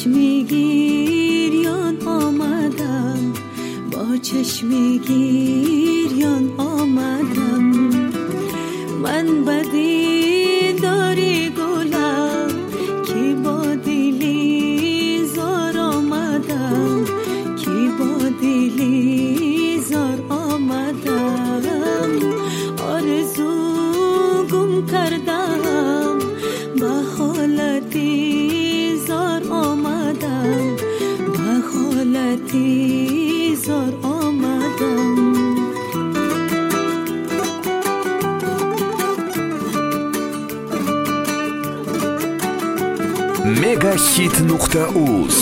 چشمی گریان آمدم، با چشمی گریان آمدم. من بدی داری گلم کی با دلی زار آمدم، کی با دلی زار آمدم. آرزو گم کردم، با حالتی زار آمدم، با حالتی زار آمدم. Megahit.uz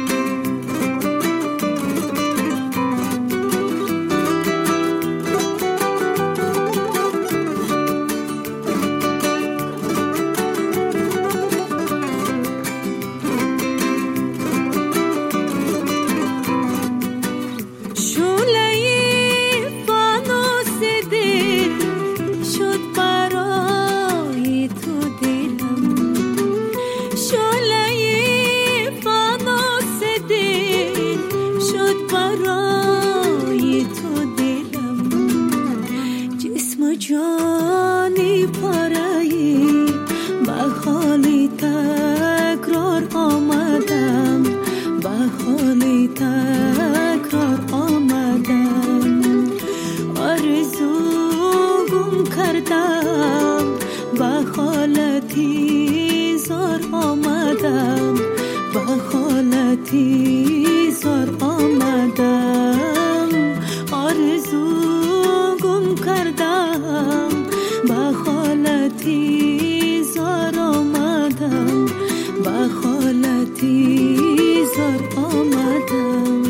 جانی پاره‌ای با حالی تکرار آمدم، با حالی تکرار آمدم. آرزو گم کردم، با حالتی زار آمدم، با حالتی زار آمدم. آرزو گم کردم، با حالتی زار آمدم، با حالتی زار آمدم.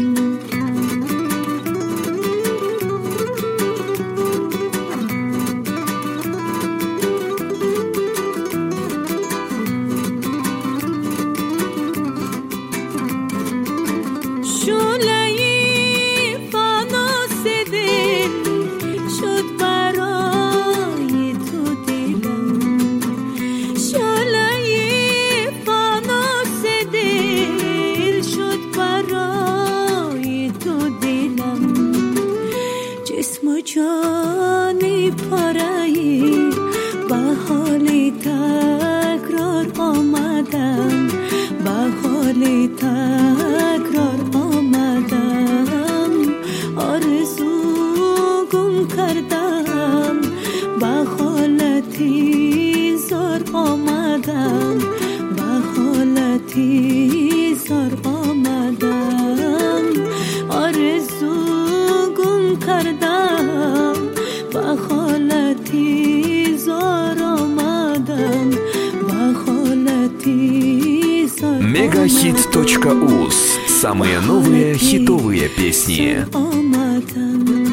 جانی پاره‌ای با حالی تکرار آمدم، با حالی تکرار آمدم. آرزو گم کردم، با حالتی زار آمدم، با حالتی زار آمدم. آرزو گم کردم، با حالتی زار آمدم، با حالتی زار آمدم. Megahit.uz. Самые новые хитовые песни. آمدم.